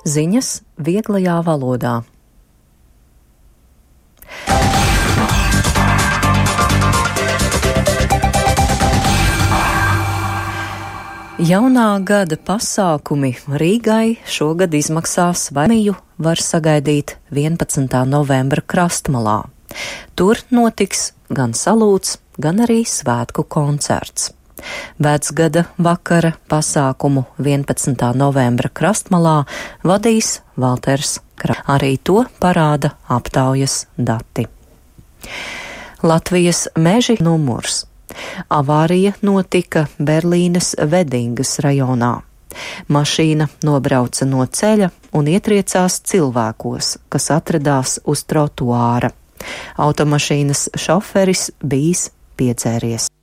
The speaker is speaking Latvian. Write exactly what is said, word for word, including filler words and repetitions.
Ziņas vieglajā valodā. Jaunā gada pasākumi Rīgai šogad izmaksās vairumiju var sagaidīt vienpadsmitā novembra Krastmalā. Tur notiks gan salūts, gan arī svētku koncerts. Vecgada vakara pasākumu vienpadsmitā novembra Krastmalā vadīs Valters Krā. Arī to parāda aptaujas dati. Latvijas meži numurs. Avārija notika Berlīnes Vedingas rajonā. Mašīna nobrauca no ceļa un ietriecās cilvēkos, kas atradās uz trotuāra. Automašīnas šoferis bijis piedzēries.